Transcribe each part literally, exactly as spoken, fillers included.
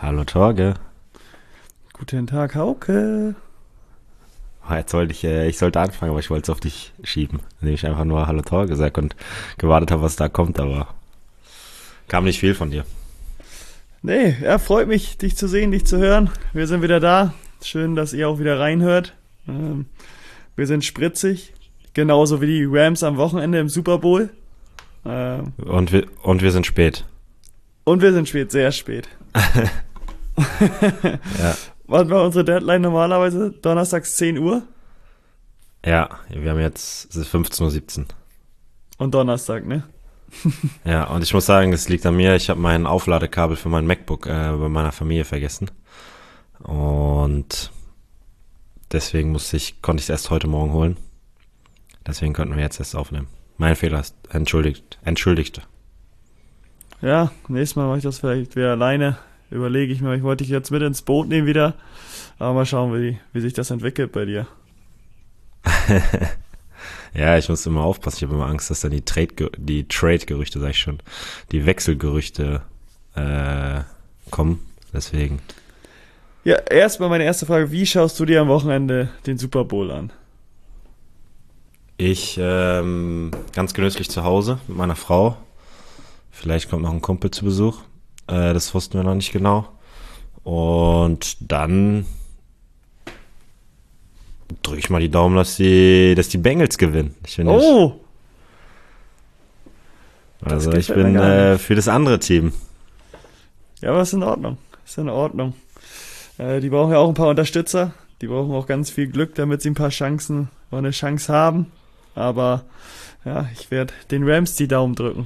Hallo Torge. Guten Tag, Hauke. Ah, Jetzt wollte ich, äh, ich sollte anfangen, aber ich wollte es auf dich schieben, indem ich einfach nur Hallo Torge gesagt und gewartet habe, was da kommt, aber kam nicht viel von dir. Nee, ja, freut mich, dich zu sehen, dich zu hören. Wir sind wieder da. Schön, dass ihr auch wieder reinhört. Ähm, wir sind spritzig. Genauso wie die Rams am Wochenende im Super Bowl. Ähm, Und wir, und wir sind spät. und wir sind spät, sehr spät. Ja, Wann war unsere Deadline normalerweise? Donnerstags zehn Uhr? ja, wir haben jetzt, es ist fünfzehn Uhr siebzehn. Und Donnerstag, ne? Ja, und ich muss sagen, es liegt an mir, ich habe mein Aufladekabel für mein MacBook äh, bei meiner Familie vergessen. Und deswegen musste ich, konnte ich es erst heute Morgen holen. Deswegen konnten wir jetzt erst aufnehmen. Mein Fehler ist entschuldigt, entschuldigt. Ja, nächstes Mal mache ich das vielleicht wieder alleine. Überlege ich mir, ich wollte dich jetzt mit ins Boot nehmen wieder. Aber mal schauen, wie, wie sich das entwickelt bei dir. Ja, ich muss immer aufpassen. Ich habe immer Angst, dass dann die Trade, die Trade-Gerüchte, sag ich schon, die Wechselgerüchte äh, kommen. Deswegen. Ja, erstmal meine erste Frage. Wie schaust du dir am Wochenende den Super Bowl an? Ich ähm, ganz genüsslich zu Hause mit meiner Frau. Vielleicht kommt noch ein Kumpel zu Besuch. Äh, das wussten wir noch nicht genau. Und dann drücke ich mal die Daumen, dass die, dass die Bengals gewinnen. Ich bin nicht, Oh, das also ich gefällt mir bin gar äh, nicht. für das andere Team. Ja, aber ist in Ordnung. Ist in Ordnung. Äh, die brauchen ja auch ein paar Unterstützer. Die brauchen auch ganz viel Glück, damit sie ein paar Chancen oder eine Chance haben. Aber ja, ich werde den Rams die Daumen drücken.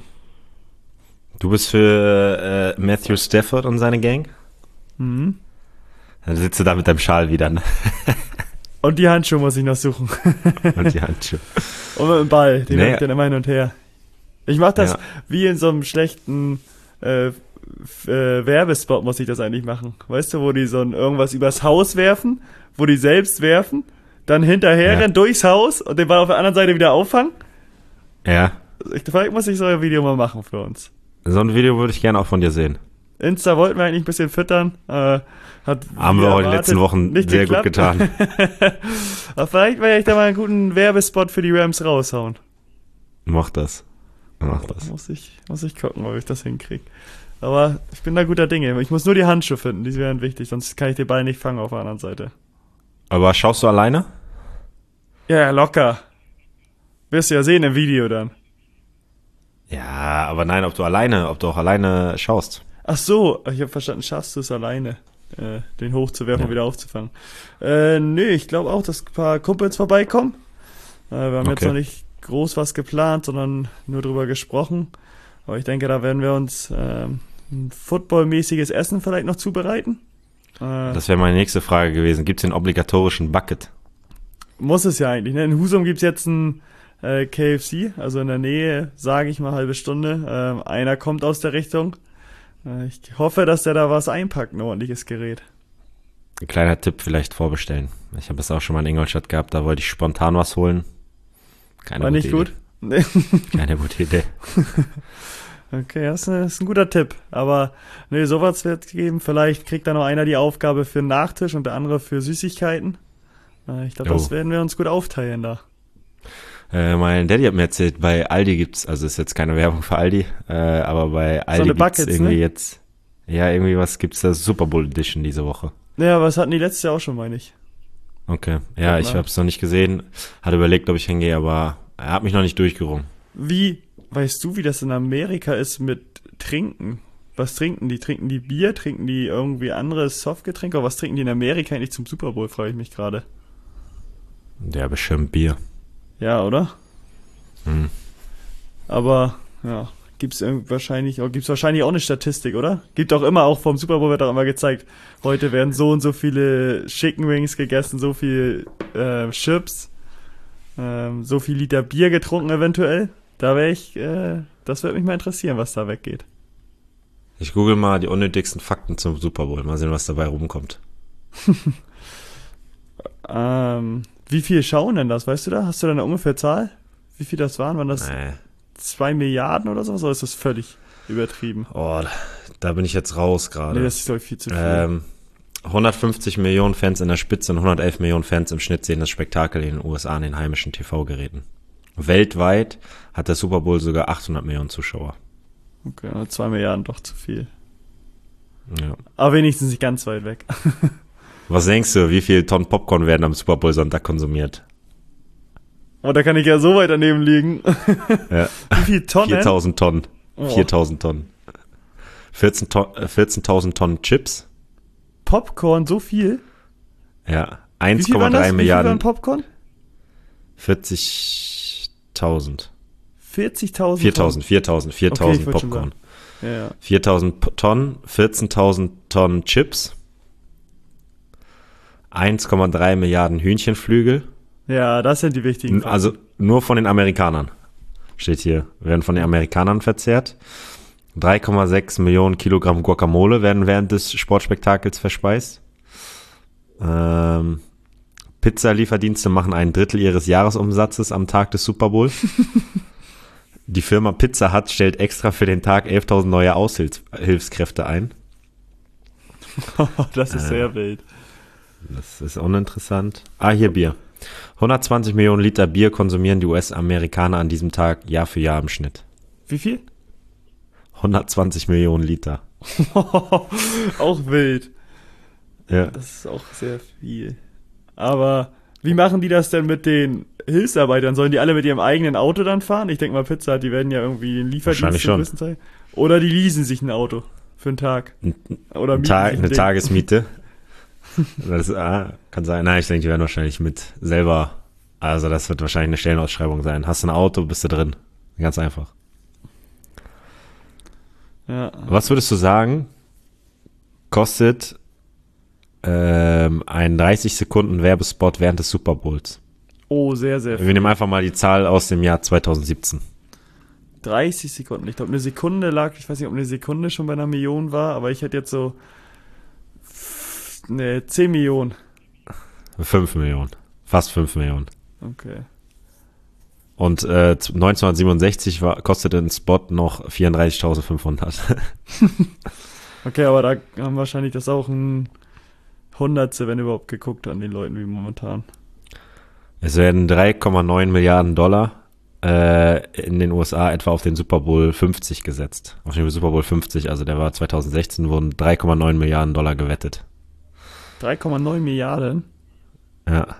Du bist für äh, Matthew Stafford und seine Gang? Mhm. Dann sitzt du da mit deinem Schal wieder, ne? Und die Handschuhe muss ich noch suchen. Und die Handschuhe. Und mit dem Ball, den Nee. nee. dann immer hin und her. Ich mach das Ja. wie in so einem schlechten äh, f- äh, Werbespot muss ich das eigentlich machen. Weißt du, wo die so ein, irgendwas übers Haus werfen, wo die selbst werfen, dann hinterher Ja. rennen durchs Haus und den Ball auf der anderen Seite wieder auffangen. Ja. Ich, vielleicht muss ich so ein Video mal machen für uns. So ein Video würde ich gerne auch von dir sehen. Insta wollten wir eigentlich ein bisschen füttern. Äh, hat Haben wie wir auch in den erwartet letzten Wochen nicht sehr gut geklappt. getan. Aber vielleicht werde ich da mal einen guten Werbespot für die Rams raushauen. Mach das. Mach das. Muss ich, muss ich gucken, ob ich das hinkriege. Aber ich bin da guter Dinge. Ich muss nur die Handschuhe finden, die wären wichtig, sonst kann ich den Ball nicht fangen auf der anderen Seite. Aber schaust du alleine? Ja, ja, locker. Wirst du ja sehen im Video dann. Ja, aber nein, ob du alleine, ob du auch alleine schaust. Ach so, ich habe verstanden, schaffst du es alleine, äh, den hochzuwerfen Ja. und wieder aufzufangen. Äh, nö, ich glaube auch, dass ein paar Kumpels vorbeikommen. Äh, wir haben jetzt Okay. noch nicht groß was geplant, sondern nur drüber gesprochen. Aber ich denke, da werden wir uns ähm, ein footballmäßiges Essen vielleicht noch zubereiten. Äh, Das wäre meine nächste Frage gewesen. Gibt es den obligatorischen Bucket? Muss es ja eigentlich. Ne? In Husum gibt's jetzt ein äh, K F C, also in der Nähe, sage ich mal, halbe Stunde. Ähm, einer kommt aus der Richtung. Äh, ich hoffe, dass der da was einpackt, ein ordentliches Gerät. Ein kleiner Tipp, vielleicht vorbestellen. Ich habe es auch schon mal in Ingolstadt gehabt, da wollte ich spontan was holen. Keine War gute nicht gut? Idee. Nee. Keine gute Idee. Okay, das ist, ein- das ist ein guter Tipp. Aber nee, sowas wird geben. Vielleicht kriegt da noch einer die Aufgabe für den Nachtisch und der andere für Süßigkeiten. Äh, ich glaube, das Oh. werden wir uns gut aufteilen da. Äh, mein Daddy hat mir erzählt, bei Aldi gibt's, also ist jetzt keine Werbung für Aldi, äh, aber bei Aldi eine gibt's Buckets, irgendwie ne? jetzt, ja, irgendwie was gibt's da Super Bowl Edition diese Woche. Naja, aber das hatten die letztes Jahr auch schon, meine ich. Okay, ja, ich Na. habe es noch nicht gesehen, hatte überlegt, ob ich hingehe, aber er hat mich noch nicht durchgerungen. Wie, weißt du, wie das in Amerika ist mit Trinken? Was trinken die? Trinken die Bier? Trinken die irgendwie andere Softgetränke? Oder was trinken die in Amerika eigentlich zum Super Bowl, frage ich mich gerade. Ja, bestimmt Bier. Ja, oder? Hm. Aber, ja, gibt's irgendwie wahrscheinlich, oh, gibt's wahrscheinlich auch eine Statistik, oder? Gibt auch immer, auch vom Super Bowl wird auch immer gezeigt, heute werden so und so viele Chicken Wings gegessen, so viel äh, Chips, ähm, so viel Liter Bier getrunken eventuell. Da wäre ich, äh, das würde mich mal interessieren, was da weggeht. Ich google mal die unnötigsten Fakten zum Super Bowl, mal sehen, was dabei rumkommt. Ähm, wie viel schauen denn das, weißt du da? Hast du da eine ungefähre Zahl? Wie viel das waren? Waren das Nee. zwei Milliarden oder sowas? Oder ist das völlig? übertrieben? Oh, da bin ich jetzt raus gerade. Nee, das ist, glaube ich, viel zu viel. Ähm, hundertfünfzig Millionen Fans in der Spitze und hundertelf Millionen Fans im Schnitt sehen das Spektakel in den U S A an den heimischen T V-Geräten. Weltweit hat der Super Bowl sogar achthundert Millionen Zuschauer. Okay, zwei Milliarden doch zu viel. Ja. Aber wenigstens nicht ganz weit weg. Was denkst du, wie viel Tonnen Popcorn werden am Super Bowl Sonntag konsumiert? Oh, da kann ich ja so weit daneben liegen. Ja. Wie viel Tonnen? viertausend Tonnen. Oh. viertausend Tonnen. vierzehn Ton- äh, vierzehntausend Tonnen Chips. Popcorn, so viel? Ja. Wie viel waren das? eins Komma drei Wie viel Milliarden. waren Popcorn? vierzigtausend. vierzigtausend viertausend, viertausend, viertausend Okay, ich wollte schon Popcorn. Ja, ja. viertausend P- Tonnen, vierzehntausend Tonnen Chips. eins Komma drei Milliarden Hühnchenflügel. Ja, das sind die wichtigen Fakten. Also nur von den Amerikanern. Steht hier. Werden von den Amerikanern verzehrt. drei Komma sechs Millionen Kilogramm Guacamole werden während des Sportspektakels verspeist. Ähm, Pizzalieferdienste machen ein Drittel ihres Jahresumsatzes am Tag des Super Bowl. Die Firma Pizza Hut stellt extra für den Tag elftausend neue Aushilfskräfte ein. Das ist Äh. sehr wild. Das ist uninteressant. Ah, hier Bier. hundertzwanzig Millionen Liter Bier konsumieren die U S-Amerikaner an diesem Tag Jahr für Jahr im Schnitt. Wie viel? hundertzwanzig Millionen Liter. Auch wild. Ja. Das ist auch sehr viel. Aber wie machen die das denn mit den Hilfsarbeitern? Sollen die alle mit ihrem eigenen Auto dann fahren? Ich denke mal, Pizza Hut, die werden ja irgendwie den Lieferdienst Wahrscheinlich zum schon. größten Teil. Oder die leasen sich ein Auto für einen Tag. Oder Ein mieten Tag, sich ein eine Ding. Tagesmiete. Das ah, kann sein. Nein, ich denke, die werden wahrscheinlich mit selber. Also das wird wahrscheinlich eine Stellenausschreibung sein. Hast du ein Auto, bist du drin. Ganz einfach. Ja. Was würdest du sagen, kostet ähm, ein dreißig Sekunden Werbespot während des Super Bowls? Oh, sehr, sehr viel. Wir nehmen einfach mal die Zahl aus dem Jahr zweitausendsiebzehn. dreißig Sekunden. Ich glaube, eine Sekunde lag, ich weiß nicht, ob eine Sekunde schon bei einer Million war, aber ich hätte jetzt so ne, zehn Millionen. fünf Millionen. Fast fünf Millionen. Okay. Und äh, neunzehnhundertsiebenundsechzig war, kostete ein Spot noch vierunddreißigtausendfünfhundert. Okay, aber da haben wahrscheinlich das auch ein Hundertste, wenn überhaupt, geguckt an den Leuten wie momentan. Es werden drei Komma neun Milliarden Dollar äh, in den U S A etwa auf den Super Bowl fünfzig gesetzt. Auf den Super Bowl fünfzig, also der war zweitausendsechzehn, wurden drei Komma neun Milliarden Dollar gewettet. drei Komma neun Milliarden? Ja.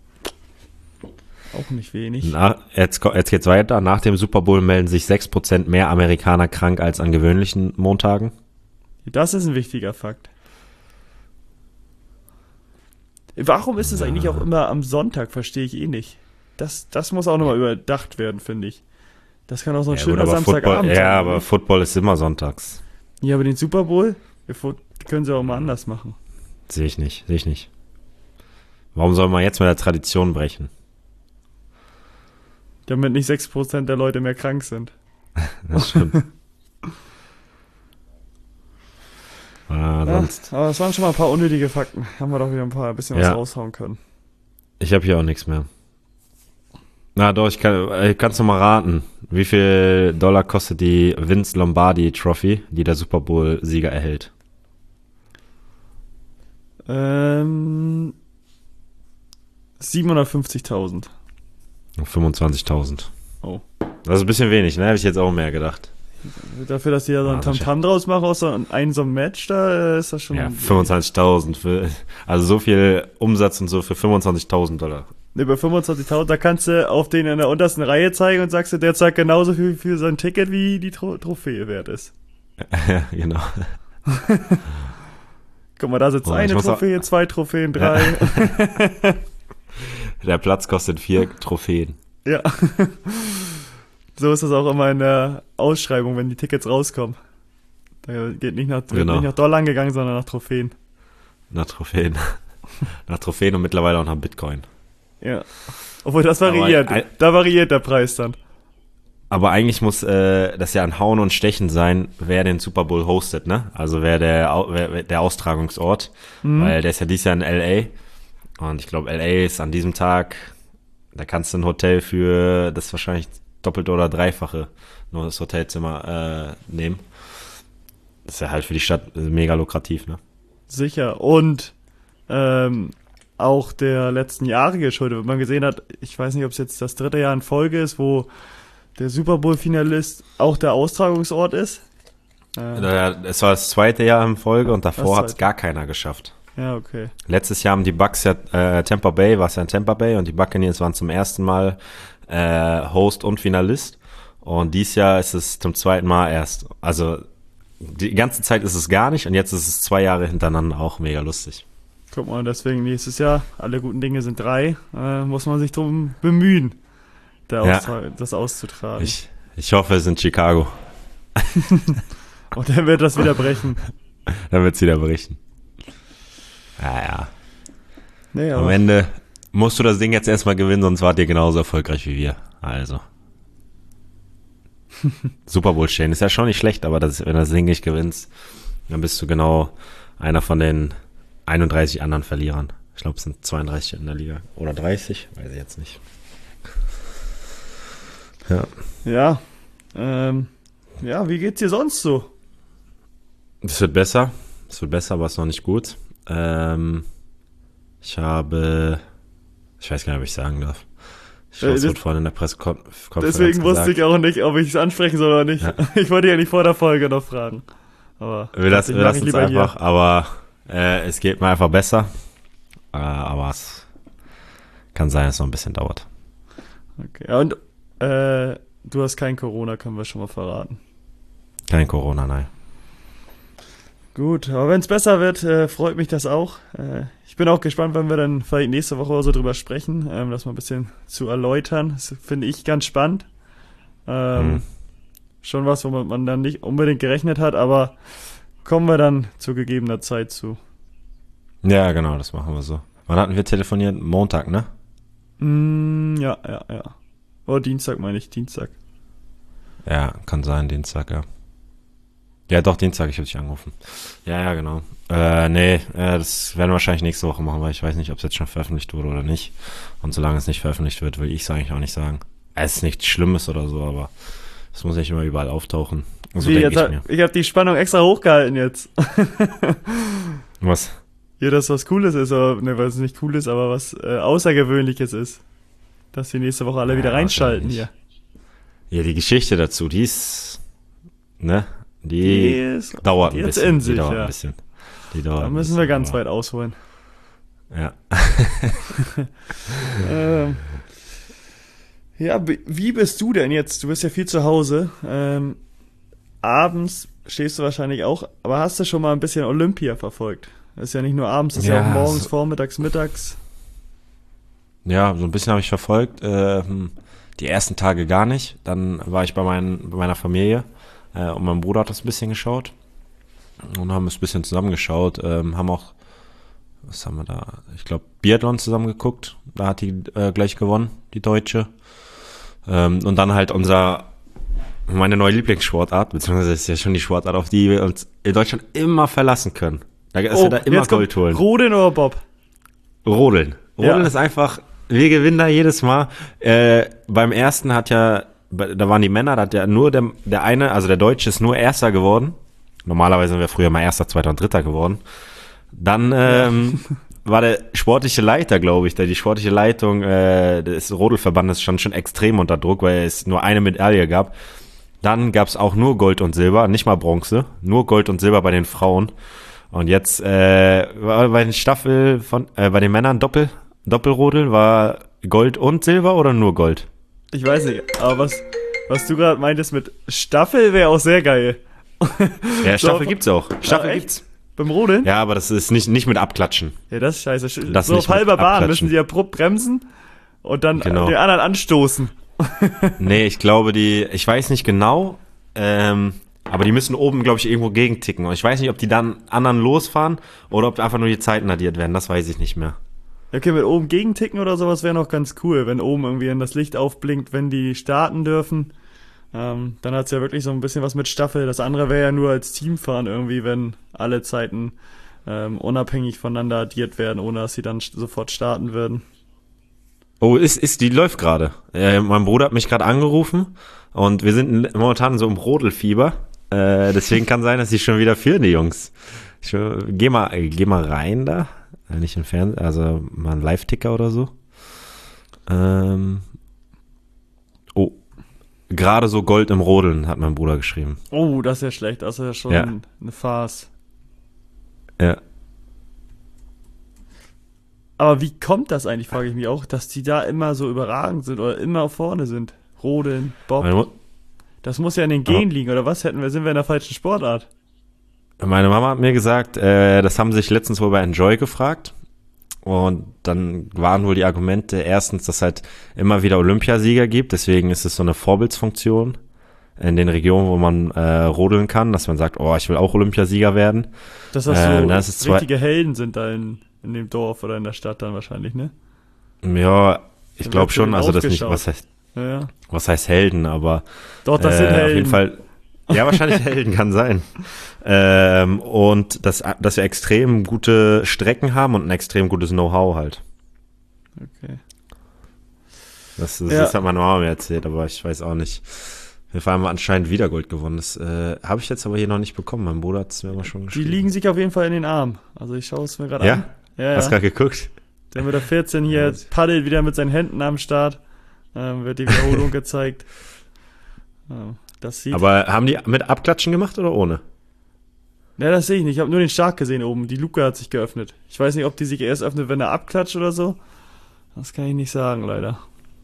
Auch nicht wenig. Na, jetzt, ko- jetzt geht's weiter. Nach dem Super Bowl melden sich sechs Prozent mehr Amerikaner krank als an gewöhnlichen Montagen. Das ist ein wichtiger Fakt. Warum ist es eigentlich auch immer am Sonntag, verstehe ich eh nicht. Das, das muss auch nochmal überdacht werden, finde ich. Das kann auch so ein Ja, gut, schöner aber Samstagabend Football, sein. ja, aber Football ist immer sonntags. Ja, aber den Super Bowl, wir fo- können sie auch mal anders machen. Sehe ich nicht, sehe ich nicht. Warum soll man jetzt mit der Tradition brechen? Damit nicht sechs Prozent der Leute mehr krank sind. Das stimmt. ah, sonst. Ja, aber das waren schon mal ein paar unnötige Fakten. Haben wir doch wieder ein paar ein bisschen was Ja. raushauen können. Ich habe hier auch nichts mehr. Na doch, ich kann, äh, kannst du mal raten, wie viel Dollar kostet die Vince Lombardi Trophy, die der Super Bowl-Sieger erhält? Ähm, siebenhundertfünfzigtausend. fünfundzwanzigtausend. Oh. Das ist ein bisschen wenig, ne? Hätte ich jetzt auch mehr gedacht. Dafür, dass die da so ein Ah, das Tamtam draus machen aus so einem so einem Match, da äh, ist das schon... Ja, fünfundzwanzigtausend. Für, also so viel Umsatz und so für fünfundzwanzigtausend Dollar. Ne, bei fünfundzwanzigtausend, da kannst du auf den in der untersten Reihe zeigen und sagst du, der zahlt genauso viel für sein Ticket, wie die Tro- Trophäe wert ist. Ja, genau. Guck mal, da sitzt Oh, ich eine muss auch- Trophäe, zwei Trophäen, drei. Der Platz kostet vier Trophäen. Ja. So ist das auch immer in der Ausschreibung, wenn die Tickets rauskommen. Da geht nicht nach, wird Genau. nicht nach Dollar gegangen, sondern nach Trophäen. Nach Trophäen. Nach Trophäen und mittlerweile auch nach Bitcoin. Ja. Obwohl das Aber variiert. ein- Da variiert der Preis dann. Aber eigentlich muss äh, das ja ein Hauen und Stechen sein, wer den Super Bowl hostet, ne? Also wer der Au- wer, wer der Austragungsort, Mhm. weil der ist ja dieses Jahr in L A und ich glaube L A ist an diesem Tag, da kannst du ein Hotel für das wahrscheinlich doppelte oder dreifache nur das Hotelzimmer äh, nehmen ist ja halt für die Stadt mega lukrativ, ne? Sicher. Und ähm, auch der letzten Jahre geschuldet, wenn man gesehen hat, ich weiß nicht, ob es jetzt das dritte Jahr in Folge ist, wo der Super Bowl-Finalist auch der Austragungsort ist. Ähm, Ja, es war das zweite Jahr in Folge und davor Das hat es zweite. gar keiner geschafft. ja, okay. Letztes Jahr haben die Bucks ja, äh, Tampa Bay war es ja in Tampa Bay und die Buccaneers waren zum ersten Mal äh, Host und Finalist. Und dieses Jahr ist es zum zweiten Mal erst. Also die ganze Zeit ist es gar nicht und jetzt ist es zwei Jahre hintereinander auch mega lustig. Guck mal, deswegen nächstes Jahr, alle guten Dinge sind drei, äh, muss man sich drum bemühen, der Ja. Austra- das auszutragen. Ich, ich hoffe, es ist in Chicago. Und dann wird das wieder brechen. Dann wird's wieder berichten. Naja, Nee, am aber Ende musst du das Ding jetzt erstmal gewinnen, sonst wart ihr genauso erfolgreich wie wir. Also. Super Bowl stehen ist ja schon nicht schlecht, aber das, wenn du das Ding nicht gewinnst, dann bist du genau einer von den einunddreißig anderen Verlierern. Ich glaube, es sind zweiunddreißig in der Liga. Oder dreißig, weiß ich jetzt nicht. Ja. ja, ähm, ja, wie geht's dir sonst so? Es wird besser. Es wird besser, aber es ist noch nicht gut. Ähm, ich habe, ich weiß gar nicht, ob ich sagen darf. Ich glaube, Äh, es das- wurde vorhin in der Pressekonferenz Deswegen wusste gesagt. ich auch nicht, ob ich es ansprechen soll oder nicht. Ja. Ich wollte ja nicht vor der Folge noch fragen. Aber Wir lassen, ich wir mach lassen ich es lieber hier. einfach, aber äh, es geht mir einfach besser. Äh, aber es kann sein, dass es noch ein bisschen dauert. Okay. Ja, und äh, du hast kein Corona, können wir schon mal verraten. Kein Corona, nein. Gut, aber wenn es besser wird, äh, freut mich das auch. Äh, ich bin auch gespannt, wenn wir dann vielleicht nächste Woche oder so drüber sprechen, ähm, das mal ein bisschen zu erläutern. Das finde ich ganz spannend. Ähm, Mhm. Schon was, womit man dann nicht unbedingt gerechnet hat, aber kommen wir dann zu gegebener Zeit zu. Ja, genau, das machen wir so. Wann hatten wir telefoniert? Montag, ne? Mm, ja, ja, ja. Oder Dienstag meine ich, Dienstag. Ja, kann sein, Dienstag, ja. Ja, doch, Dienstag, ich habe dich angerufen. Ja, ja, genau. Äh, nee, äh, das werden wir wahrscheinlich nächste Woche machen, weil ich weiß nicht, ob es jetzt schon veröffentlicht wurde oder nicht. Und solange es nicht veröffentlicht wird, will ich es eigentlich auch nicht sagen. Es ist nichts Schlimmes oder so, aber es muss nicht immer überall auftauchen. So Wie, denke jetzt ich hat- mir. ich habe die Spannung extra hochgehalten jetzt. Was? Hier, dass was Cooles ist, oder ne, was nicht cool ist, aber was äh, Außergewöhnliches ist. Dass die nächste Woche alle Ja, wieder reinschalten wahrscheinlich. hier. Ja, die Geschichte dazu, die ist, ne, die, ist dauert ein jetzt bisschen. in die sich, dauert ja. ein bisschen. Die dauert Da ein müssen bisschen, wir ganz aber- weit ausholen. Ja. Ähm, ja, b- wie bist du denn jetzt? Du bist ja viel zu Hause. Ähm, abends stehst du wahrscheinlich auch, aber hast du schon mal ein bisschen Olympia verfolgt? Das ist ja nicht nur abends, das ist ja, Ja, auch morgens, so- vormittags, mittags. Ja, so ein bisschen habe ich verfolgt. Ähm, die ersten Tage gar nicht. Dann war ich bei, meinen, bei meiner Familie äh, und mein Bruder hat das ein bisschen geschaut und haben es ein bisschen zusammengeschaut. Ähm, haben auch, was haben wir da? Ich glaube, Biathlon zusammen geguckt. Da hat die äh, gleich gewonnen, die Deutsche. Ähm, und dann halt unser, meine neue Lieblingssportart, beziehungsweise ist ja schon die Sportart, auf die wir uns in Deutschland immer verlassen können. Da ist ja da immer Oh, jetzt kommt Gold holen. Rodeln oder Bob? Rodeln. Rodeln Ja. ist einfach, wir gewinnen da jedes Mal. Äh, beim ersten hat ja, da waren die Männer, da hat ja nur der, der eine, also der Deutsche ist nur Erster geworden. Normalerweise sind wir früher mal Erster, Zweiter und Dritter geworden. Dann ähm, war der sportliche Leiter, glaube ich, der die sportliche Leitung äh, des Rodelverbandes stand schon extrem unter Druck, weil es nur eine Medaille gab. Dann gab es auch nur Gold und Silber, nicht mal Bronze, nur Gold und Silber bei den Frauen. Und jetzt äh, war bei den Staffel von äh, bei den Männern Doppel Doppelrodel war Gold und Silber oder nur Gold? Ich weiß nicht, aber was, was du gerade meintest mit Staffel wäre auch sehr geil. Ja, So, Staffel gibt's auch. Staffel echt? gibt's. Beim Rodeln? Ja, aber das ist nicht nicht mit Abklatschen. Ja, das ist scheiße. Das so nicht auf mit halber Bahn abklatschen. müssen sie abrupt bremsen und dann Genau. den anderen anstoßen. Nee, ich glaube die, ich weiß nicht genau, ähm, aber die müssen oben, glaube ich, irgendwo gegenticken. Und ich weiß nicht, ob die dann anderen losfahren oder ob einfach nur die Zeiten addiert werden. Das weiß ich nicht mehr. Okay, mit oben gegenticken oder sowas wäre noch ganz cool, wenn oben irgendwie dann das Licht aufblinkt, wenn die starten dürfen. Ähm, dann hat's ja wirklich so ein bisschen was mit Staffel. Das andere wäre ja nur als Teamfahren irgendwie, wenn alle Zeiten ähm, unabhängig voneinander addiert werden, ohne dass sie dann st- sofort starten würden. Oh, ist, ist, die läuft gerade. Äh, mein Bruder hat mich gerade angerufen und wir sind momentan so im Rodelfieber. Äh, deswegen kann sein, dass sie schon wieder führen, die Jungs. Ich, äh, geh mal, äh, geh mal rein da. Äh, nicht im Fernsehen, also mal ein Live-Ticker oder so. Ähm. Oh. Gerade so Gold im Rodeln, hat mein Bruder geschrieben. Oh, das ist ja schlecht. Das ist ja schon Ja. eine Farce. Ja. Aber wie kommt das eigentlich, frage ich mich auch, dass die da immer so überragend sind oder immer vorne sind? Rodeln, Bob. Meine, Mu- Das muss ja in den Genen liegen, oder was? Hätten wir, sind wir in der falschen Sportart? meine Mama hat mir gesagt, äh, das haben sie sich letztens wohl bei Enjoy gefragt. Und dann waren wohl die Argumente, erstens, dass es halt immer wieder Olympiasieger gibt, deswegen ist es so eine Vorbildsfunktion in den Regionen, wo man äh, rodeln kann, dass man sagt, oh, ich will auch Olympiasieger werden. Dass das Ähm, so das ist zwei- richtige Helden sind da in, in dem Dorf oder in der Stadt dann wahrscheinlich, ne? Ja, ich Dann glaube wird zu schon, denen also das nicht, aufgeschaut. was heißt, Ja, ja. was heißt Helden, aber Doch, das sind äh, Helden. auf jeden Fall, ja, wahrscheinlich Helden kann sein. Ähm, und dass, dass wir extrem gute Strecken haben und ein extrem gutes Know-how halt. Okay. Das, das, Ja. das hat meine Mama mir erzählt, aber ich weiß auch nicht. Wir haben anscheinend wieder Gold gewonnen. Das äh, habe ich jetzt aber hier noch nicht bekommen. Mein Bruder hat es mir aber schon Die geschrieben. liegen sich auf jeden Fall in den Armen. Also ich schaue es mir gerade Ja? an. Ja, Hast ja. gerade geguckt? Der mit der vierzehn hier Ja. paddelt wieder mit seinen Händen am Start. Ähm, wird die Wiederholung gezeigt. Ähm, das sieht. Aber haben die mit Abklatschen gemacht oder ohne? Ja, das sehe ich nicht. Ich habe nur den Start gesehen oben. Die Luke hat sich geöffnet. Ich weiß nicht, ob die sich erst öffnet, wenn er abklatscht oder so. Das kann ich nicht sagen, leider.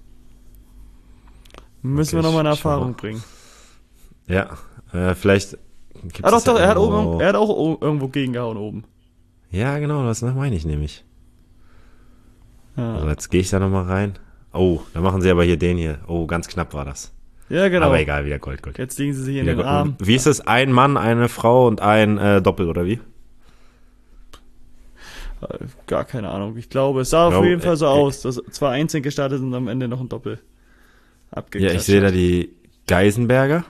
Müssen Okay, wir nochmal eine ich- ich schau Erfahrung mal. bringen. Ja, äh, vielleicht gibt's Ah, doch, das ja doch, er hat, irgendwo- oben, er hat auch o- irgendwo gegengehauen oben. Ja, genau, das meine ich nämlich. Ja, Also jetzt gehe ich da nochmal rein. Oh, da machen sie aber hier den hier. Oh, ganz knapp war das. ja genau. Aber egal, wieder Gold, Gold. Jetzt liegen sie sich in Wieder den Gold. Arm. Wie ist es? Ein Mann, eine Frau und ein äh, Doppel, oder wie? Äh, Gar keine Ahnung. Ich glaube, es sah auf Glaub, jeden Fall so äh, aus, dass zwei einzeln gestartet sind und am Ende noch ein Doppel Ja, abgeklatscht. ich sehe da die Geisenberger.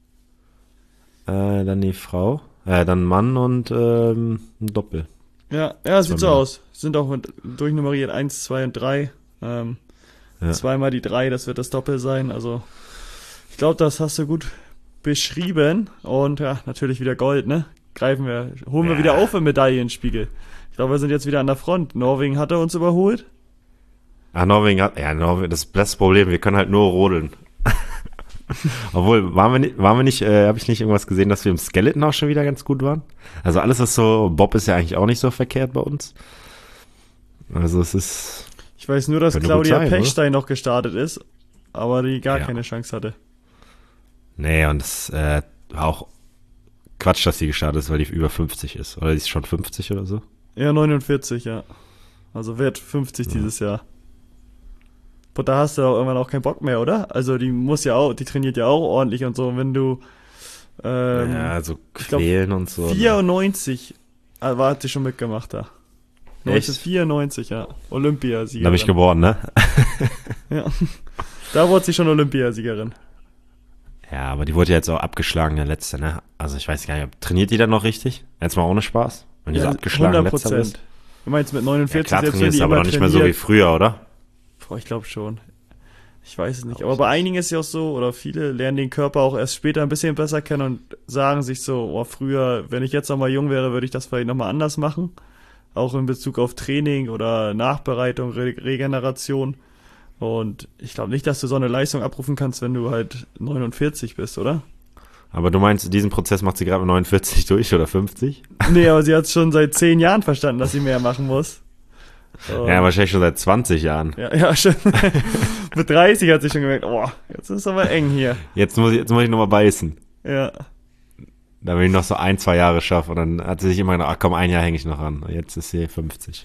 Äh, dann die Frau. Äh, dann Mann und ähm, ein Doppel. Ja, ja, sieht so Männer. aus. Sind auch mit durchnummeriert eins, zwei und drei. Ähm, Ja. Zweimal die drei, das wird das Doppel sein. Also, ich glaube, das hast du gut beschrieben. Und ja, natürlich wieder Gold, ne? Greifen wir, holen wir Ja. wieder auf im Medaillenspiegel. Ich glaube, wir sind jetzt wieder an der Front. Norwegen hat er uns überholt. Ah, Norwegen hat, ja, Norwegen, das ist das Problem, wir können halt nur rodeln. Obwohl, waren wir nicht, waren wir nicht, äh, habe ich nicht irgendwas gesehen, dass wir im Skeleton auch schon wieder ganz gut waren? Also alles, was so, Bob ist ja eigentlich auch nicht so verkehrt bei uns. Also es ist, Ich weiß nur, dass Könnte gut Claudia sein, Pechstein noch gestartet ist, aber die gar Ja. keine Chance hatte. nee, und das äh, war auch Quatsch, dass sie gestartet ist, weil die über fünfzig ist. Oder die ist schon fünfzig oder so? Ja, neunundvierzig, ja. Also wird fünfzig Ja. dieses Jahr. Und da hast du auch irgendwann auch keinen Bock mehr, oder? Also die muss ja auch, die trainiert ja auch ordentlich und so. Und wenn du ähm, ja, so ich glaub, quälen und so. ne? vierundneunzig äh, war hat sie schon mitgemacht da. neunzehnhundertvierundneunzig, ja. Da Olympiasiegerin. bin ich geboren, ne? Ja. Da wurde sie schon Olympiasiegerin. Ja, aber die wurde ja jetzt auch abgeschlagen, der letzte, ne? Also ich weiß gar nicht, ob, trainiert die dann noch richtig? Jetzt mal ohne Spaß? Wenn die so abgeschlagen letzter ist? Du meinst mit Ja, neunundvierzig, klar selbst wenn trainierst die du aber immer noch nicht mehr so wie trainiert. früher, oder? Boah, ich glaube schon. Ich weiß es nicht. Glaub Aber ich bei nicht. einigen ist ja auch so, oder viele lernen den Körper auch erst später ein bisschen besser kennen und sagen sich so, oh, früher, wenn ich jetzt noch mal jung wäre, würde ich das vielleicht noch mal anders machen. Auch in Bezug auf Training oder Nachbereitung, Re Regeneration. Und ich glaube nicht, dass du so eine Leistung abrufen kannst, wenn du halt neunundvierzig bist, oder? Aber du meinst, diesen Prozess macht sie gerade mit neunundvierzig durch oder fünfzig? Nee, aber sie hat schon seit zehn Jahren verstanden, dass sie mehr machen muss. Und Ja, wahrscheinlich schon seit zwanzig Jahren. ja, ja, schon. Mit dreißig hat sie schon gemerkt, oh, jetzt ist aber eng hier. Jetzt muss ich, jetzt muss ich nochmal beißen. Ja. Damit ich noch so ein, zwei Jahre schaffe. Und dann hat sie sich immer gedacht, ach komm, ein Jahr hänge ich noch an. Jetzt ist sie fünfzig.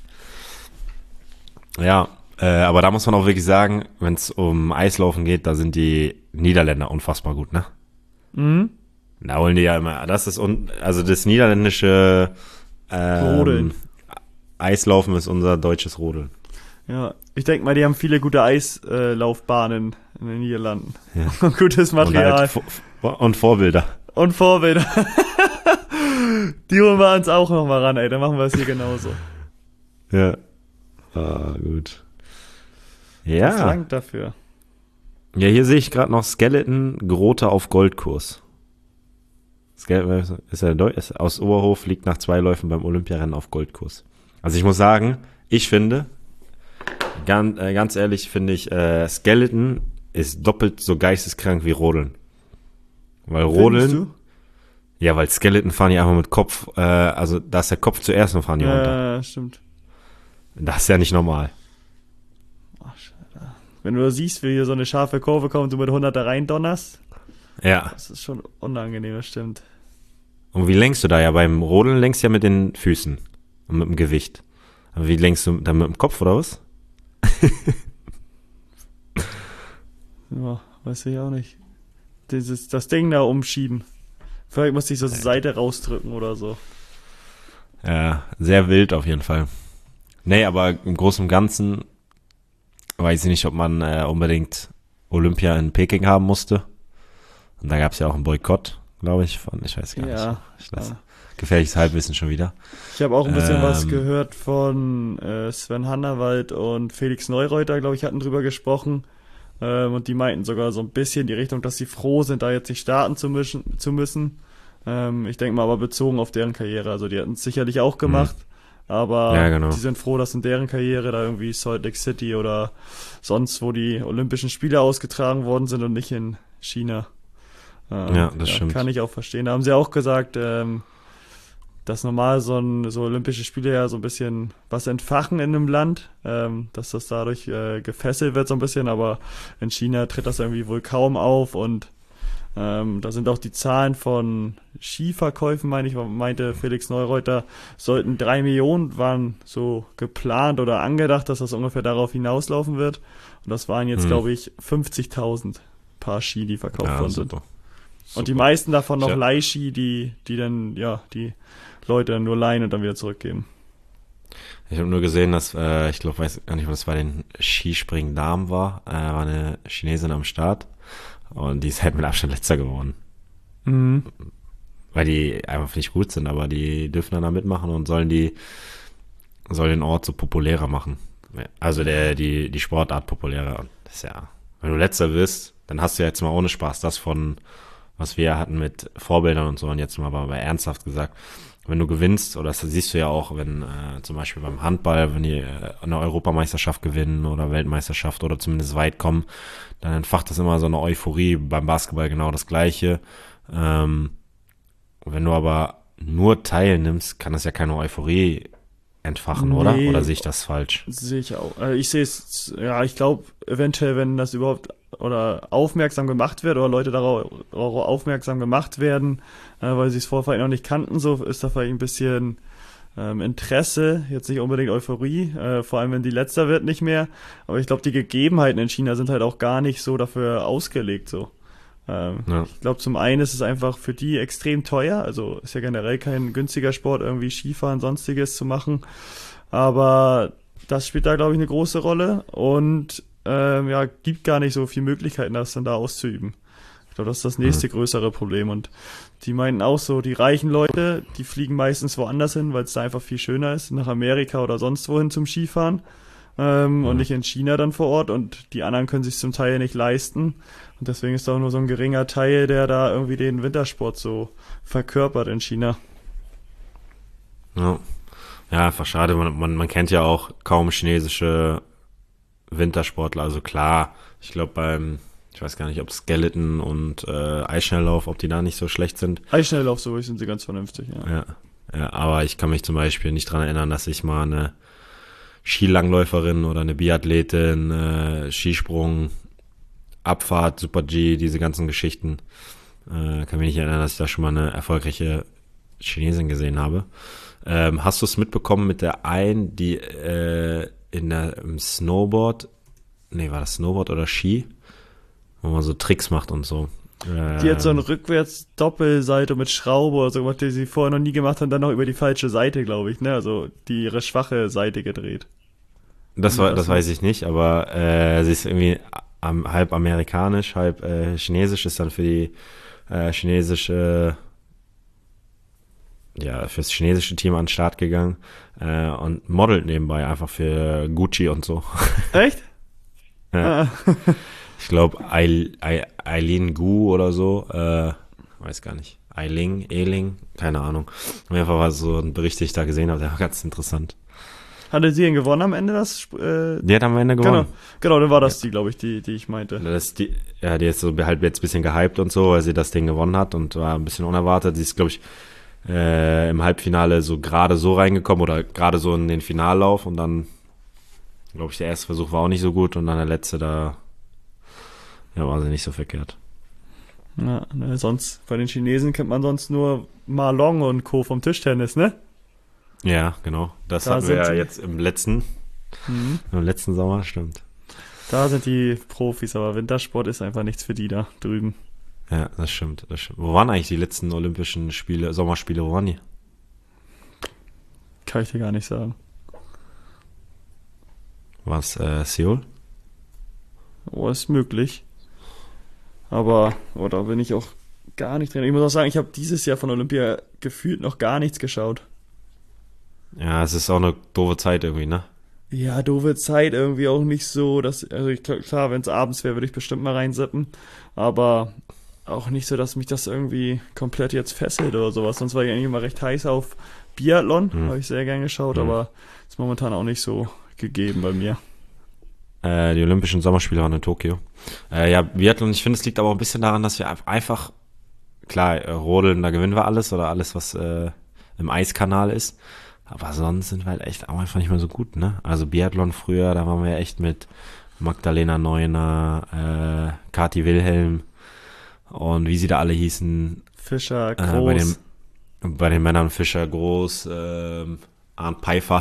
Ja, äh, aber da muss man auch wirklich sagen, wenn es um Eislaufen geht, da sind die Niederländer unfassbar gut, ne? Mhm. Da holen die ja immer, das ist, un, also das niederländische ähm, Rodeln. Eislaufen ist unser deutsches Rodeln. Ja, ich denke mal, die haben viele gute Eislaufbahnen in den Niederlanden. Ja. Und gutes Und, Material. halt, Vor- und Vorbilder. Und Vorbilder. Die holen wir uns auch noch mal ran, ey. Dann machen wir es hier genauso. Ja. Ah, gut. Das Ja. langt dafür. Ja, hier sehe ich gerade noch Skeleton, Grote auf Goldkurs. Skeleton ist er Deu- ist aus Oberhof, liegt nach zwei Läufen beim Olympiarennen auf Goldkurs. Also ich muss sagen, ich finde, ganz, äh, ganz ehrlich finde ich, äh, Skeleton ist doppelt so geisteskrank wie Rodeln. Weil Rodeln, Findest du? ja, weil Skeleton fahren die einfach mit Kopf, äh, also da ist der Kopf zuerst und fahren die runter. Ja, stimmt. Das ist ja nicht normal. Ach, Alter. Wenn du siehst, wie hier so eine scharfe Kurve kommt und du mit hundert da rein donnerst, Ja. das ist schon unangenehm, das stimmt. Und wie lenkst du da? Ja, beim Rodeln lenkst du ja mit den Füßen und mit dem Gewicht. Aber wie lenkst du dann mit dem Kopf oder was? Ja, weiß ich auch nicht. Dieses, das Ding da umschieben. Vielleicht muss ich so zur Seite rausdrücken oder so. Ja, sehr wild auf jeden Fall. Nee, aber im Großen und Ganzen weiß ich nicht, ob man äh, unbedingt Olympia in Peking haben musste. Und da gab es ja auch einen Boykott, glaube ich, von, ich weiß gar Ja, nicht. Ich lasse, ja. gefährliches Halbwissen schon wieder. Ich habe auch ein bisschen Ähm, was gehört von äh, Sven Hannawald und Felix Neureuter, glaube ich, hatten drüber gesprochen. Ähm, und die meinten sogar so ein bisschen in die Richtung, dass sie froh sind, da jetzt nicht starten zu, mischen, zu müssen. Ähm, ich denke mal aber bezogen auf deren Karriere. Also die hatten es sicherlich auch gemacht. Aber Ja, genau. die sind froh, dass in deren Karriere da irgendwie Salt Lake City oder sonst, wo die Olympischen Spiele ausgetragen worden sind und nicht in China. Ähm, Ja, das stimmt. Kann ich auch verstehen. Da haben sie auch gesagt, ähm, dass normal so, ein, so Olympische Spiele ja so ein bisschen was entfachen in einem Land, ähm, dass das dadurch äh, gefesselt wird so ein bisschen, aber in China tritt das irgendwie wohl kaum auf und ähm, da sind auch die Zahlen von Skiverkäufen, meine ich, meinte Felix Neureuter, sollten drei Millionen, waren so geplant oder angedacht, dass das ungefähr darauf hinauslaufen wird und das waren jetzt, Hm. glaube ich, fünfzigtausend Paar Ski, die verkauft Ja, worden sind. super. Und die Super. meisten davon noch Ja. Leihski, die, die dann, ja, die Leute dann nur leihen und dann wieder zurückgeben. Ich habe nur gesehen, dass, äh, ich glaube, weiß gar nicht, was bei den Skispringen-Damen war, äh, war eine Chinesin am Start und die ist halt mit Abstand letzter geworden. Mhm. Weil die einfach nicht gut sind, aber die dürfen dann da mitmachen und sollen die, sollen den Ort so populärer machen. Also der, die, die Sportart populärer. Und das ist ja, wenn du letzter wirst, dann hast du ja jetzt mal ohne Spaß das von, was wir hatten mit Vorbildern und so, und jetzt mal aber ernsthaft gesagt, wenn du gewinnst, oder das siehst du ja auch, wenn äh, zum Beispiel beim Handball, wenn die äh, eine Europameisterschaft gewinnen oder Weltmeisterschaft oder zumindest weit kommen, dann entfacht das immer so eine Euphorie. Beim Basketball genau das Gleiche. Ähm, wenn du aber nur teilnimmst, kann das ja keine Euphorie entfachen, oder? Nee. Oder sehe ich das falsch? Sehe ich auch. Also ich sehe es, ja, ich glaube, eventuell, wenn das überhaupt oder aufmerksam gemacht wird oder Leute darauf, darauf aufmerksam gemacht werden, äh, weil sie es vorher vielleicht noch nicht kannten, so ist da vielleicht ein bisschen ähm, Interesse, jetzt nicht unbedingt Euphorie, äh, vor allem wenn die letzter wird nicht mehr. Aber ich glaube, die Gegebenheiten in China sind halt auch gar nicht so dafür ausgelegt, so. Ähm, Ja. Ich glaube, zum einen ist es einfach für die extrem teuer, also ist ja generell kein günstiger Sport, irgendwie Skifahren, sonstiges zu machen, aber das spielt da, glaube ich, eine große Rolle und ähm, ja, gibt gar nicht so viele Möglichkeiten, das dann da auszuüben. Ich glaube, das ist das nächste größere Problem und die meinten auch so, die reichen Leute, die fliegen meistens woanders hin, weil es da einfach viel schöner ist, nach Amerika oder sonst wohin zum Skifahren. Ähm, und nicht in China dann vor Ort und die anderen können sich zum Teil nicht leisten und deswegen ist auch nur so ein geringer Teil, der da irgendwie den Wintersport so verkörpert in China. Ja, ja, einfach schade. Man, man, man kennt ja auch kaum chinesische Wintersportler. Also klar, ich glaube beim, ich weiß gar nicht, ob Skeleton und äh, Eisschnelllauf, ob die da nicht so schlecht sind. Eisschnelllauf, so sind sie ganz vernünftig, ja. Ja, ja, aber ich kann mich zum Beispiel nicht dran erinnern, dass ich mal eine Skilangläuferin oder eine Biathletin, äh, Skisprung, Abfahrt, Super-G, diese ganzen Geschichten, äh, kann mich nicht erinnern, dass ich da schon mal eine erfolgreiche Chinesin gesehen habe. Ähm, hast du es mitbekommen mit der einen, die äh, in der im Snowboard, nee, war das Snowboard oder Ski, wo man so Tricks macht und so. Äh, Die hat so ein Rückwärts-Doppelsalto mit Schraube oder so gemacht, die sie vorher noch nie gemacht hat und dann noch über die falsche Seite, glaube ich, ne? Also die ihre schwache Seite gedreht. Das, war, das das weiß ich nicht, aber äh, sie ist irgendwie am, halb amerikanisch, halb äh, chinesisch, ist dann für die äh, chinesische, ja, fürs chinesische Team an den Start gegangen äh, und modelt nebenbei einfach für Gucci und so. Echt? Ja. Ah. Ich glaube, Eileen Gu oder so, äh, weiß gar nicht. Eiling, Eling, keine Ahnung. Auf jeden Fall war so ein Bericht, den ich da gesehen habe, der war ganz interessant. Hatte sie denn gewonnen am Ende, das äh, Die hat am Ende gewonnen. Genau, genau, dann war das Ja. die, glaube ich, die, die ich meinte. Das ist die, ja, die ist so halt jetzt ein bisschen gehypt und so, weil sie das Ding gewonnen hat und war ein bisschen unerwartet. Sie ist, glaube ich, äh, im Halbfinale so gerade so reingekommen oder gerade so in den Finallauf und dann, glaube ich, der erste Versuch war auch nicht so gut und dann der letzte, da ja, war sie nicht so verkehrt. Ja, ne, sonst, bei den Chinesen kennt man sonst nur Ma Long und Co. vom Tischtennis, ne? Ja, genau. Das Da hatten wir ja sind sie. jetzt im letzten, Mhm. im letzten Sommer, stimmt. Da sind die Profis, aber Wintersport ist einfach nichts für die da drüben. Ja, das stimmt, das stimmt. Wo waren eigentlich die letzten Olympischen Spiele, Sommerspiele, wo waren die? Kann ich dir gar nicht sagen. War es äh, Seoul? Oh, ist möglich. Aber, oh, da bin ich auch gar nicht drin. Ich muss auch sagen, ich habe dieses Jahr von Olympia gefühlt noch gar nichts geschaut. Ja, es ist auch eine doofe Zeit irgendwie, ne? Ja, doofe Zeit irgendwie auch nicht so, dass, also ich, klar, wenn es abends wäre, würde ich bestimmt mal reinsippen, aber auch nicht so, dass mich das irgendwie komplett jetzt fesselt oder sowas. Sonst war ich eigentlich immer recht heiß auf Biathlon, Mhm. habe ich sehr gern geschaut, Mhm. aber ist momentan auch nicht so gegeben bei mir. Äh, die Olympischen Sommerspiele waren in Tokio. Äh, ja, Biathlon, ich finde, es liegt aber auch ein bisschen daran, dass wir einfach, klar, äh, Rodeln, da gewinnen wir alles oder alles, was äh, im Eiskanal ist. Aber sonst sind wir halt echt auch einfach nicht mehr so gut, ne? Also Biathlon früher, da waren wir ja echt mit Magdalena Neuner, äh, Kathi Wilhelm und wie sie da alle hießen. Fischer, Äh, Groß. bei, den, bei den Männern Fischer, Groß, ähm, Arndt Pfeiffer.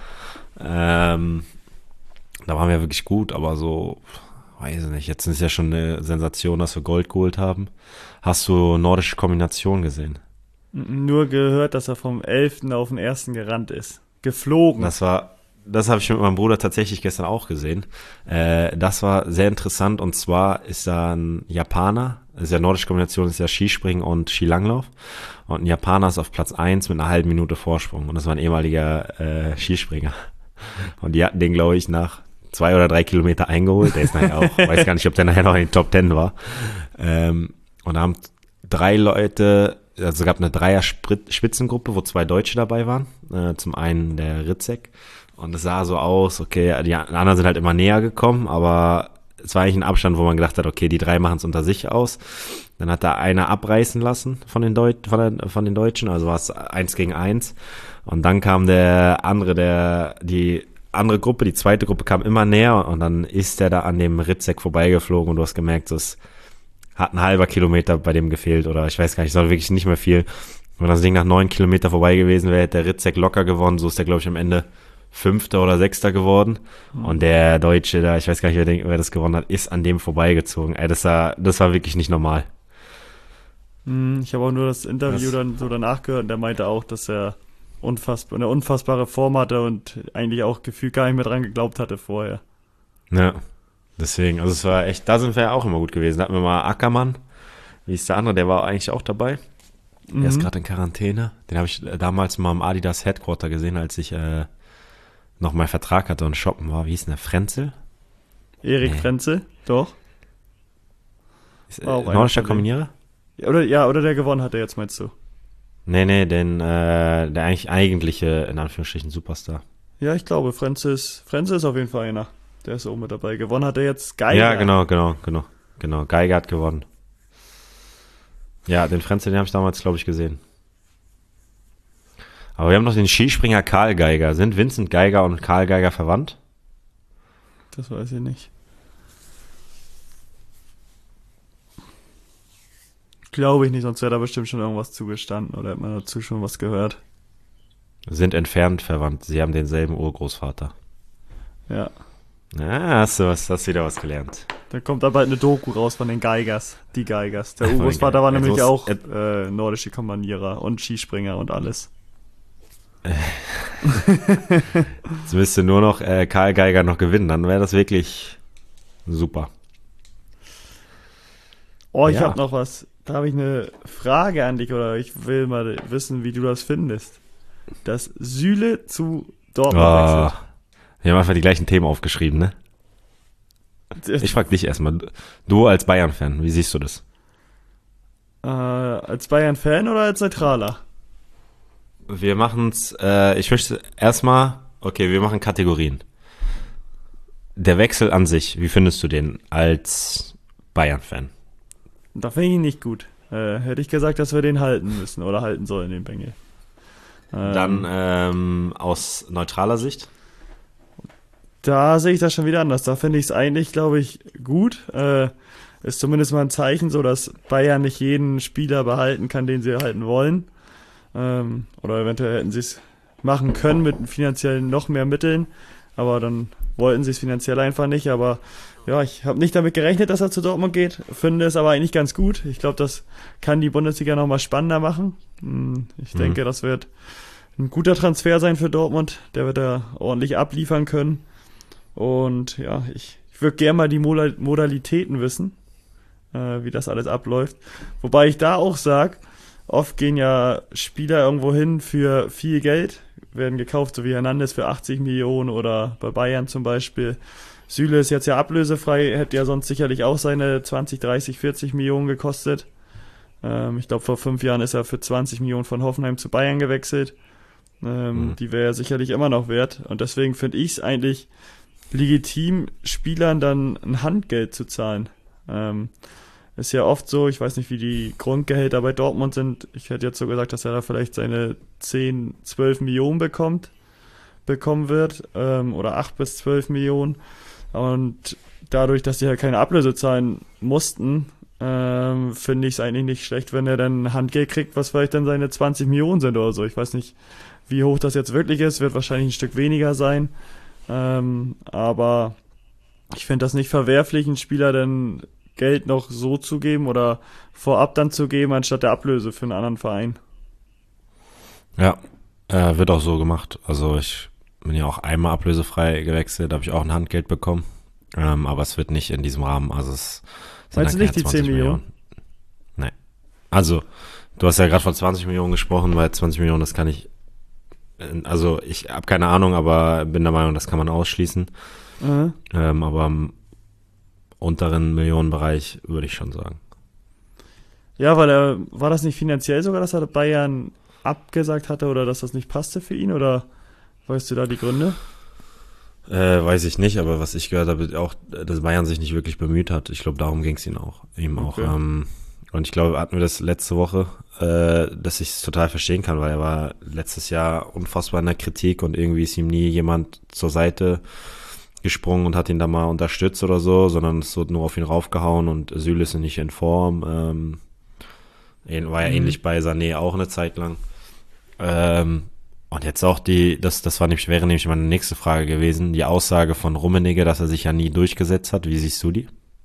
Ähm, da waren wir wirklich gut, aber so, weiß ich nicht, jetzt ist es ja schon eine Sensation, dass wir Gold geholt haben. Hast du Nordische Kombination gesehen? Nur gehört, dass er vom elften auf den ersten gerannt ist. Geflogen. Das war, das habe ich mit meinem Bruder tatsächlich gestern auch gesehen. Äh, das war sehr interessant und zwar ist da ein Japaner, das ist ja Nordische Kombination, ist ja Skispringen und Skilanglauf und ein Japaner ist auf Platz eins mit einer halben Minute Vorsprung und das war ein ehemaliger äh, Skispringer. Und die hatten den, glaube ich, nach zwei oder drei Kilometer eingeholt. Der ist nachher auch, weiß gar nicht, ob der nachher noch in den Top Ten war. Ähm, und da haben drei Leute, also es gab eine Dreier-Spitzengruppe, wo zwei Deutsche dabei waren. Äh, zum einen der Ritzek. Und es sah so aus, okay, die anderen sind halt immer näher gekommen, aber es war eigentlich ein Abstand, wo man gedacht hat, okay, die drei machen es unter sich aus. Dann hat da einer abreißen lassen von den, Deut von, der, von den Deutschen, also war es eins gegen eins. Und dann kam der andere, der, die andere Gruppe, die zweite Gruppe kam immer näher und dann ist der da an dem Ritzek vorbeigeflogen und du hast gemerkt, das hat ein halber Kilometer bei dem gefehlt oder ich weiß gar nicht, es war wirklich nicht mehr viel. Wenn das Ding nach neun Kilometer vorbei gewesen wäre, hätte der Ritzek locker gewonnen, so ist der, glaube ich, am Ende Fünfter oder Sechster geworden. Mhm. Und der Deutsche da, ich weiß gar nicht, wer, den, wer das gewonnen hat, ist an dem vorbeigezogen. Ey, das war, das war wirklich nicht normal. Ich habe auch nur das Interview das, dann so danach gehört und der meinte auch, dass er unfassbar, eine unfassbare Form hatte und eigentlich auch gefühlt gar nicht mehr dran geglaubt hatte vorher. Ja, deswegen, also es war echt, da sind wir ja auch immer gut gewesen. Da hatten wir mal Ackermann, wie ist der andere, der war eigentlich auch dabei. Mhm. Der ist gerade in Quarantäne. Den habe ich damals mal im Adidas Headquarter gesehen, als ich äh, noch meinen Vertrag hatte und shoppen war. Wie hieß denn der? Frenzel? Erik nee. Frenzel, doch. Ist, äh, Nordischer Kombinierer? Ja, oder, ja, oder der gewonnen hatte jetzt, meinst du? Nee, nee, den, äh, der eigentlich eigentliche, in Anführungsstrichen, Superstar. Ja, ich glaube, Frenzel ist, Frenzel ist auf jeden Fall einer. Der ist oben mit dabei. Gewonnen hat er jetzt Geiger. Ja, genau, genau, genau. Genau, Geiger hat gewonnen. Ja, den Frenzel, den habe ich damals, glaube ich, gesehen. Aber wir haben noch den Skispringer Karl Geiger. Sind Vincent Geiger und Karl Geiger verwandt? Das weiß ich nicht. Glaube ich nicht, sonst wäre da bestimmt schon irgendwas zugestanden oder hätte man dazu schon was gehört. Sind entfernt verwandt. Sie haben denselben Urgroßvater. Ja. Ja, hast du was, hast wieder was gelernt. Da kommt da bald eine Doku raus von den Geigers. Die Geigers. Der Urgroßvater war nämlich auch äh, nordische Kommanierer und Skispringer und alles. Jetzt müsste nur noch äh, Karl Geiger noch gewinnen, dann wäre das wirklich super. Oh, ich ja. habe noch was. Da habe ich eine Frage an dich oder ich will mal wissen, wie du das findest. Dass Süle zu Dortmund oh, wechselt. Wir haben einfach die gleichen Themen aufgeschrieben, ne? Ich frage dich erstmal, du als Bayern-Fan, wie siehst du das? Äh, als Bayern-Fan oder als Neutraler? Wir machen's, äh, ich möchte erstmal, okay, wir machen Kategorien. Der Wechsel an sich, wie findest du den als Bayern-Fan? Da finde ich ihn nicht gut. Äh, hätte ich gesagt, dass wir den halten müssen oder halten sollen, den Bengel. Ähm, Dann ähm, aus neutraler Sicht? Da sehe ich das schon wieder anders. Da finde ich es eigentlich, glaube ich, gut. Äh, ist zumindest mal ein Zeichen, so dass Bayern nicht jeden Spieler behalten kann, den sie halten wollen. Ähm, oder eventuell hätten sie es machen können mit finanziellen noch mehr Mitteln. Aber dann wollten sie es finanziell einfach nicht. Aber ja, ich habe nicht damit gerechnet, dass er zu Dortmund geht. Finde es aber eigentlich ganz gut. Ich glaube, das kann die Bundesliga nochmal spannender machen. Hm, Ich Mhm. denke, das wird ein guter Transfer sein für Dortmund. Der wird da ordentlich abliefern können. Und ja, ich, ich würde gerne mal die Mola- Modalitäten wissen, äh, wie das alles abläuft. Wobei ich da auch sage, oft gehen ja Spieler irgendwo hin für viel Geld, werden gekauft, so wie Hernandez für achtzig Millionen oder bei Bayern zum Beispiel. Süle ist jetzt ja ablösefrei, hätte ja sonst sicherlich auch seine zwanzig, dreißig, vierzig Millionen gekostet. Ähm, ich glaube, vor fünf Jahren ist er für zwanzig Millionen von Hoffenheim zu Bayern gewechselt. Ähm, Mhm. Die wäre ja sicherlich immer noch wert. Und deswegen finde ich es eigentlich legitim, Spielern dann ein Handgeld zu zahlen. Ähm, ist ja oft so, ich weiß nicht, wie die Grundgehälter bei Dortmund sind. Ich hätte jetzt so gesagt, dass er da vielleicht seine zehn, zwölf Millionen bekommt, bekommen wird, ähm, oder acht bis zwölf Millionen. Und dadurch, dass die halt keine Ablöse zahlen mussten, ähm, finde ich es eigentlich nicht schlecht, wenn er dann ein Handgeld kriegt, was vielleicht dann seine zwanzig Millionen sind oder so. Ich weiß nicht, wie hoch das jetzt wirklich ist, wird wahrscheinlich ein Stück weniger sein. Ähm, aber ich finde das nicht verwerflich, einen Spieler dann Geld noch so zu geben oder vorab dann zu geben, anstatt der Ablöse für einen anderen Verein. Ja, äh, wird auch so gemacht. Also ich bin ja auch einmal ablösefrei gewechselt, da habe ich auch ein Handgeld bekommen. Ähm, aber es wird nicht in diesem Rahmen. Also es sind Meinst dann du nicht keine die zehn zwanzig Millionen? Nein. Also, du hast ja gerade von zwanzig Millionen gesprochen, weil zwanzig Millionen, das kann ich, äh, also ich habe keine Ahnung, aber bin der Meinung, das kann man ausschließen. Äh. Ähm, aber im unteren Millionenbereich würde ich schon sagen. Ja, weil er, war das nicht finanziell sogar, dass er Bayern abgesagt hatte oder dass das nicht passte für ihn oder weißt du da die Gründe? Äh, weiß ich nicht, aber was ich gehört habe, auch, dass Bayern sich nicht wirklich bemüht hat. Ich glaube, darum ging es ihm auch. Ihm auch. Okay. Ähm, und ich glaube, hatten wir das letzte Woche, äh, dass ich es total verstehen kann, weil er war letztes Jahr unfassbar in der Kritik und irgendwie ist ihm nie jemand zur Seite gesprungen und hat ihn da mal unterstützt oder so, sondern es wurde nur auf ihn raufgehauen und Süle ist nicht in Form. Ähm, war ja Mhm. ähnlich bei Sané auch eine Zeit lang. Ähm, und jetzt auch die, das, das war nämlich, wäre nämlich meine nächste Frage gewesen, die Aussage von Rummenigge, dass er sich ja nie durchgesetzt hat. Wie siehst du die?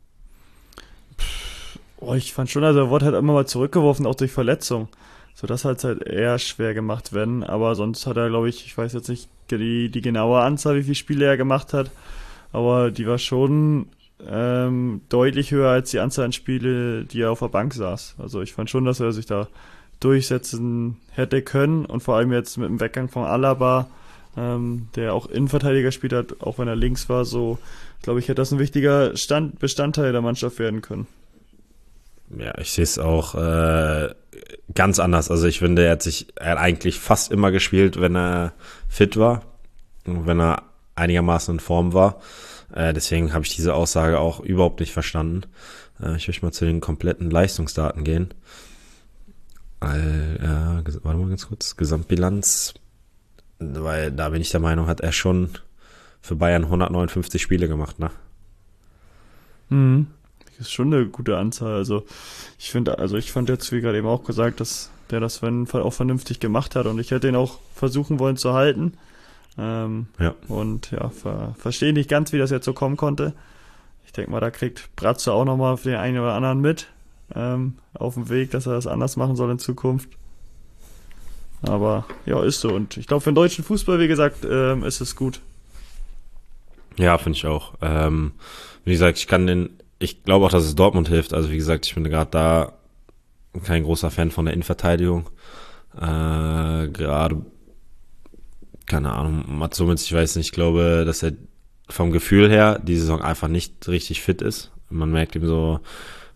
Oh, ich fand schon, also er wurde halt immer mal zurückgeworfen, auch durch Verletzung. So, das hat halt eher schwer gemacht werden. Aber sonst hat er, glaube ich, ich weiß jetzt nicht die, die genaue Anzahl, wie viele Spiele er gemacht hat, aber die war schon ähm, deutlich höher als die Anzahl an Spiele, die er auf der Bank saß. Also ich fand schon, dass er sich da durchsetzen hätte können und vor allem jetzt mit dem Weggang von Alaba, ähm, der auch Innenverteidiger gespielt hat, auch wenn er links war, so glaube ich, hätte das ein wichtiger Stand, Bestandteil der Mannschaft werden können. Ja, ich sehe es auch äh, ganz anders. Also ich finde, er hat sich er hat eigentlich fast immer gespielt, wenn er fit war und wenn er einigermaßen in Form war. Äh, deswegen habe ich diese Aussage auch überhaupt nicht verstanden. Äh, ich möchte mal zu den kompletten Leistungsdaten gehen. All, äh, ges- warte mal ganz kurz. Gesamtbilanz. Weil da bin ich der Meinung, hat er schon für Bayern hundertneunundfünfzig Spiele gemacht, ne? Mhm. Das ist schon eine gute Anzahl. Also ich finde, also ich fand jetzt, wie gerade eben auch gesagt, dass der das auf jeden Fall auch vernünftig gemacht hat und ich hätte ihn auch versuchen wollen zu halten. Ähm, Ja. und ja, ver verstehe nicht ganz, wie das jetzt so kommen konnte. Ich denke mal, da kriegt Bratzo auch nochmal den einen oder anderen mit ähm, auf dem Weg, dass er das anders machen soll in Zukunft. Aber ja, ist so. Und ich glaube, für den deutschen Fußball, wie gesagt, ähm, ist es gut. Ja, finde ich auch. Ähm, wie gesagt, ich kann den, ich glaube auch, dass es Dortmund hilft. Also wie gesagt, ich bin gerade da kein großer Fan von der Innenverteidigung. Äh, gerade, keine Ahnung, Mats Hummels, ich weiß nicht, ich glaube, dass er vom Gefühl her die Saison einfach nicht richtig fit ist. Man merkt ihm so,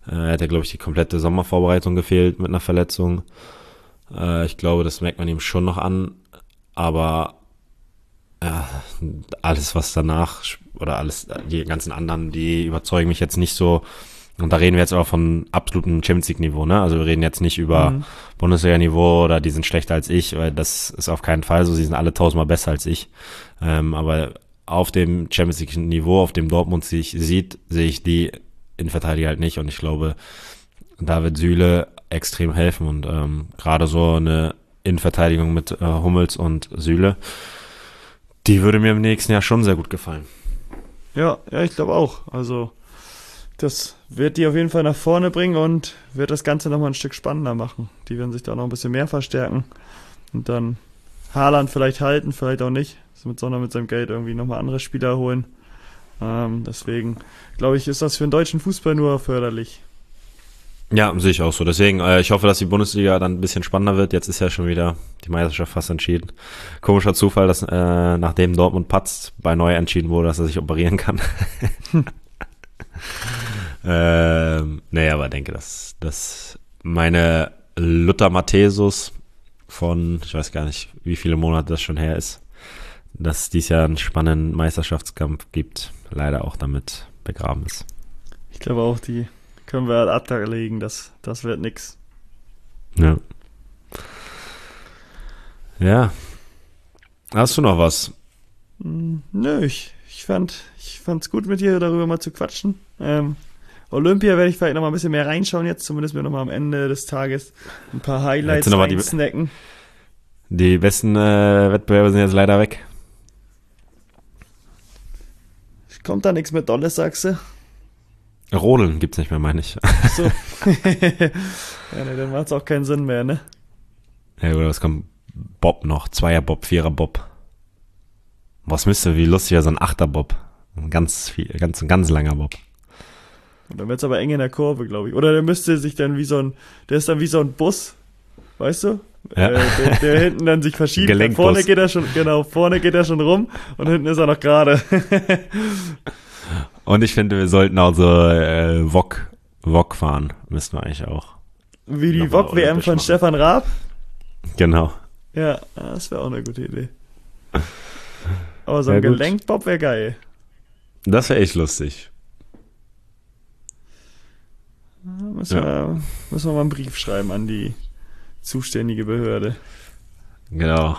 Er hat ja, glaube ich, die komplette Sommervorbereitung gefehlt mit einer Verletzung. Äh, ich glaube, das merkt man ihm schon noch an. Aber ja, alles, was danach oder alles, die ganzen anderen, die überzeugen mich jetzt nicht so. Und da reden wir jetzt auch von absolutem Champions League Niveau, ne? Also wir reden jetzt nicht über mhm. Bundesliga Niveau oder die sind schlechter als ich, weil das ist auf keinen Fall so. Sie sind alle tausendmal besser als ich. Ähm, aber auf dem Champions League Niveau, auf dem Dortmund sich sieht, sehe ich die Innenverteidiger halt nicht. Und ich glaube, da wird Süle extrem helfen. Und ähm, gerade so eine Innenverteidigung mit äh, Hummels und Süle, die würde mir im nächsten Jahr schon sehr gut gefallen. Ja, ja, ich glaube auch. Also das wird die auf jeden Fall nach vorne bringen und wird das Ganze nochmal ein Stück spannender machen. Die werden sich da noch ein bisschen mehr verstärken und dann Haaland vielleicht halten, vielleicht auch nicht, sondern mit seinem Geld irgendwie nochmal andere Spieler holen. Ähm, deswegen glaube ich, ist das für den deutschen Fußball nur förderlich. Ja, sehe ich auch so. Deswegen, äh, ich hoffe, dass die Bundesliga dann ein bisschen spannender wird. Jetzt ist ja schon wieder die Meisterschaft fast entschieden. Komischer Zufall, dass äh, nachdem Dortmund patzt, bei Neuer entschieden wurde, dass er sich operieren kann. ähm, nee, aber denke, dass, dass meine Luther Matthäus von, ich weiß gar nicht, wie viele Monate das schon her ist, dass dies Jahr einen spannenden Meisterschaftskampf gibt, leider auch damit begraben ist. Ich glaube auch, die können wir ad acta legen, das, das wird nix. Ja. Ja. Hast du noch was? Nö, ich, ich fand ich fand's gut mit dir darüber mal zu quatschen. Ähm, Olympia werde ich vielleicht noch mal ein bisschen mehr reinschauen jetzt, zumindest mir noch mal am Ende des Tages ein paar Highlights reinsnacken. Die, die besten äh, Wettbewerbe sind jetzt leider weg. Kommt da nichts mehr Dolles, sagst du? Rodeln gibt's nicht mehr, meine ich. Ach so. Ja, ne, dann macht's auch keinen Sinn mehr, ne? Ja, oder was kommt? Bob noch, Zweier-Bob, Vierer-Bob. Was müsste, wie lustig wäre so ein Achter-Bob. Ein ganz, viel, ganz, ganz langer Bob. Und dann wird's aber eng in der Kurve, glaube ich. Oder der müsste sich dann wie so ein, der ist dann wie so ein Bus, weißt du? Ja. Äh, der, der hinten dann sich verschiebt. Gelenkbus. Vorne geht er schon, genau, vorne geht er schon rum und hinten ist er noch gerade. Und ich finde, wir sollten auch so äh, Wok, Wok fahren. Müssten wir eigentlich auch. Wie die Wok-W M von machen. Stefan Raab? Genau. Ja, das wäre auch eine gute Idee. Aber so ein ja, Gelenkbob wäre geil. Das wäre echt lustig. Müssen, ja. wir, müssen wir mal einen Brief schreiben an die zuständige Behörde. Genau.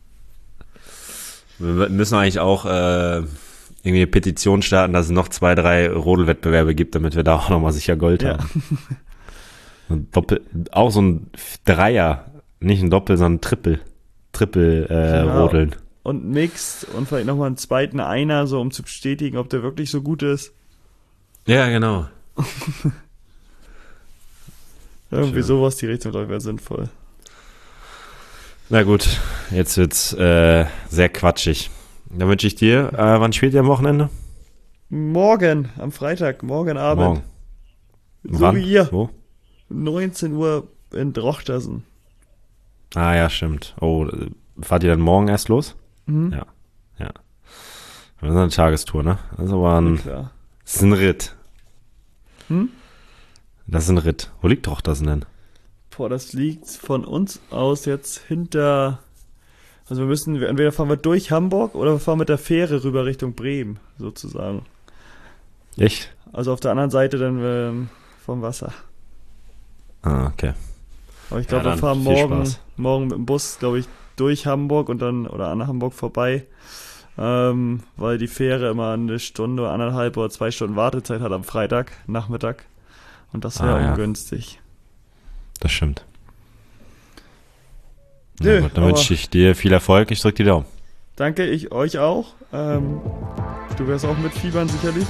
Wir müssen eigentlich auch äh, irgendwie eine Petition starten, dass es noch zwei, drei Rodelwettbewerbe gibt, damit wir da auch nochmal sicher Gold ja. haben. Ein Doppel, auch so ein Dreier, nicht ein Doppel, sondern ein Triple. Triple äh, genau. Rodeln. Und Mixed und vielleicht nochmal einen zweiten Einer, so um zu bestätigen, ob der wirklich so gut ist. Ja, genau. Irgendwie Schön. Sowas, die Richtung, glaube ich, wäre sinnvoll. Na gut, jetzt wird's äh, sehr quatschig. Dann wünsche ich dir, äh, wann spielt ihr am Wochenende? Morgen, am Freitag, morgen Abend. Morgen. So wann? wie ihr. Wo? neunzehn Uhr in Drochtersen. Ah ja, stimmt. Oh, fahrt ihr dann morgen erst los? Mhm. Ja, ja. Das ist eine Tagestour, ne? Das ist aber ein, ja, das ist ein Ritt. Hm? Das ist ein Ritt. Wo liegt Drochtersen denn? Boah, das liegt von uns aus jetzt hinter, also wir müssen, entweder fahren wir durch Hamburg oder wir fahren mit der Fähre rüber Richtung Bremen, sozusagen. Echt? Also auf der anderen Seite dann ähm, vom Wasser. Ah, okay. Aber ich glaube, ja, wir fahren morgen, morgen mit dem Bus, glaube ich, durch Hamburg und dann, oder an Hamburg vorbei, ähm, weil die Fähre immer eine Stunde, anderthalb oder zwei Stunden Wartezeit hat am Freitag, Nachmittag. Und das wäre ah, ja. ungünstig. Das stimmt. Nö, ja, gut, dann wünsche ich dir viel Erfolg. Ich drücke die Daumen. Danke, ich euch auch. Ähm, du wirst auch mitfiebern sicherlich.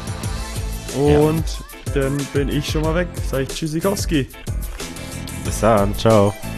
Und ja. Dann bin ich schon mal weg. Sag ich Tschüssikowski. Bis dann. Ciao.